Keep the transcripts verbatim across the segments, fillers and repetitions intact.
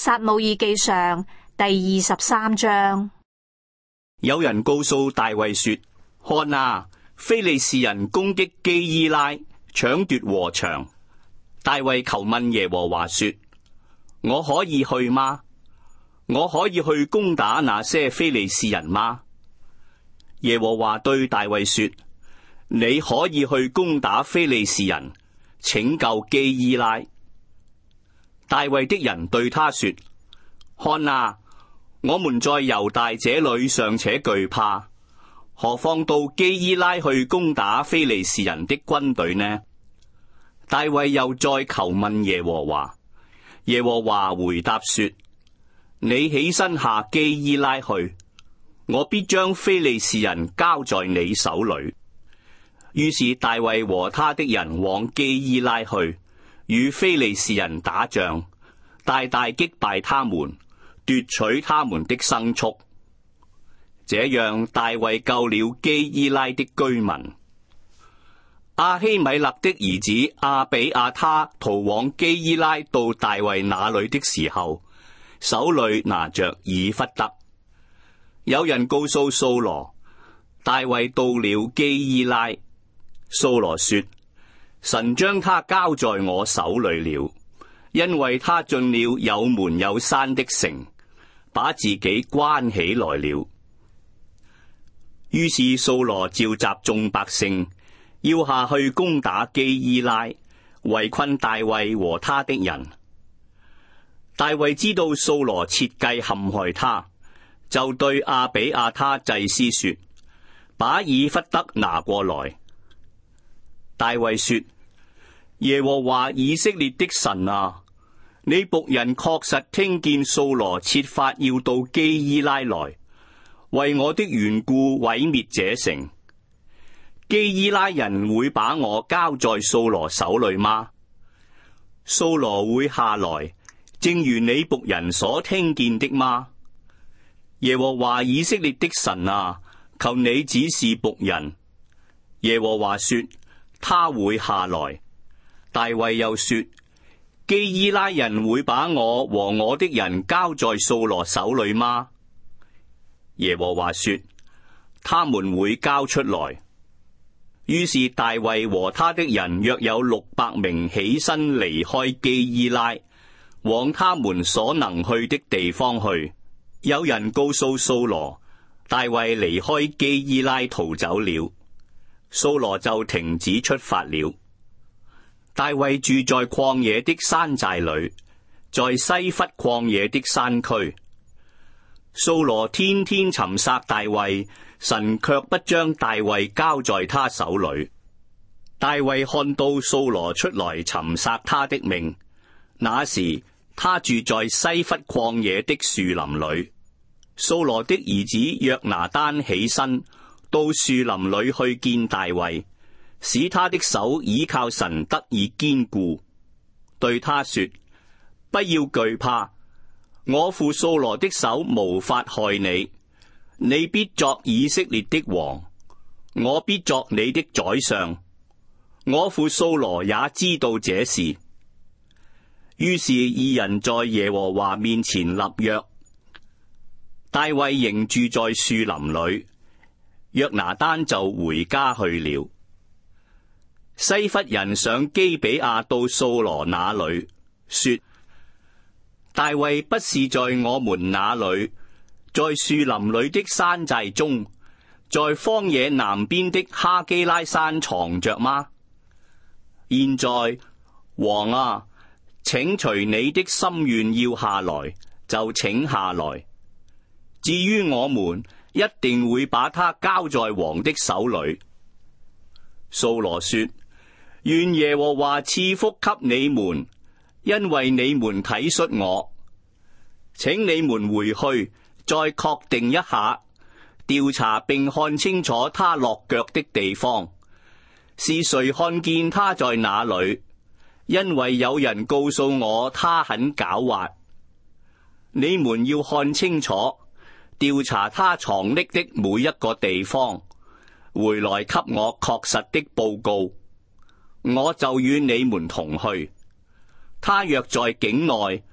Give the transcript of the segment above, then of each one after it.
撒母耳記上第二十三章。 有人告訴大衛說：看啊，非利士人攻擊基伊拉，搶奪禾場。大衛求問耶和華說：我可以去嗎？我可以去攻打那些非利士人嗎？耶和華對大衛說：你可以去攻打非利士人，拯救基伊拉。大衛的人對他說：看啊，我們在猶大這裏尚且懼怕，何況到基伊拉去攻打非利士人的軍隊呢？大衛又再求問耶和華，耶和華回答說：你起身下基伊拉去，我必將非利士人交在你手裏。於是大衛和他的人往基伊拉去，與非利士人打仗，大大擊敗他們，奪取他們的牲畜。這樣大衛救了基伊拉的居民。亞希米勒的兒子亞比亞他逃往基伊拉到大衛那裏的時候，手裏拿着以弗得。有人告訴掃羅，大衛到了基伊拉。掃羅說：神將他交在我手裏了，因為他進了有門有山的城，把自己關起來了。於是掃羅召集眾百姓，要下去攻打基伊拉，圍困大衛和他的人。大衛知道掃羅設計陷害他，就對亞比亞他祭司說：把以弗得拿過來。大衛說：耶和華以色列的神啊，你僕人確實聽見掃羅設法要到基伊拉來，為我的緣故毀滅這城。基伊拉人會把我交在掃羅手裏嗎？掃羅會下來，正如你僕人所聽見的嗎？耶和華以色列的神啊，求你指示僕人。耶和華說：他會下來。大衛又說：基伊拉人會把我和我的人交在掃羅手裏嗎？耶和華說：他們會交出來。於是大衛和他的人約有六百名起身離開基伊拉，往他們所能去的地方去。有人告訴掃羅，大衛離開基伊拉逃走了。掃羅就停止出發了。大衛住在曠野的山寨裏，在西弗曠野的山區。掃羅天天尋殺大衛，神卻不將大衛交在他手裏。大衛看到掃羅出來尋殺他的命，那時他住在西弗曠野的樹林裏。掃羅的兒子約拿單起身，到樹林裏去見大衛，使他的手倚靠神得以堅固，對他說：不要懼怕，我父掃羅的手無法害你，你必作以色列的王，我必作你的宰相。我父掃羅也知道這事。於是二人在耶和華面前立約。大衛仍住在樹林裏，約拿單就回家去了。西弗人上基比亞到掃羅那裏，說：大衛不是在我們那裏，在樹林裏的山寨中，在荒野南邊的哈基拉山藏着嗎？現在王啊，請隨你的心願要下來，就請下來。至於我們，一定會把他交在王的手裏。掃羅說：願耶和華賜福給你們，因為你們體恤我。請你們回去，再確定一下，調查並看清楚他落腳的地方，是誰看見他在哪裏？因為有人告訴我他很狡猾。你們要看清楚，調查他藏匿的每一個地方，回來給我確實的報告，我就與你們同去。他若在境內，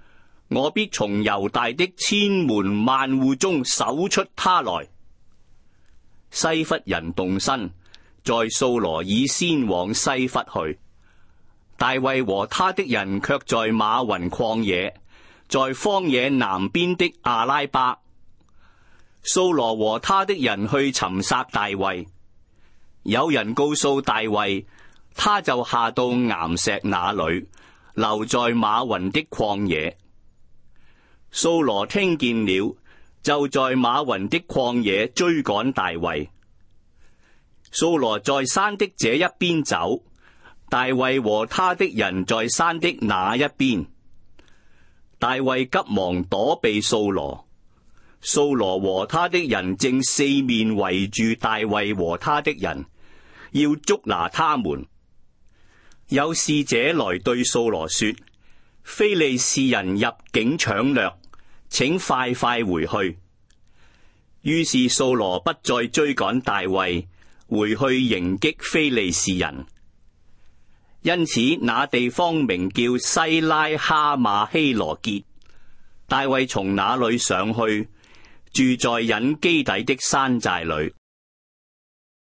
我必從猶大的千門萬戶中搜出他來。西弗人動身，在掃羅以先往西弗去。大衛和他的人卻在馬雲曠野，在荒野南邊的亞拉巴。掃羅和他的人去尋殺大衛。有人告訴大衛，他就下到岩石那裏，留在馬雲的曠野。掃羅聽見了，就在馬雲的曠野追趕大衛。掃羅在山的這一邊走，大衛和他的人在山的那一邊。大衛急忙躲避掃羅。掃羅和他的人正四面圍住大衛和他的人，要捉拿他們。有使者來對掃羅說：非利士人入境搶掠，請快快回去。於是掃羅不再追趕大衛，回去迎擊非利士人。因此那地方名叫西拉哈馬希羅結。大衛從那裏上去，住在隱基底的山寨裏。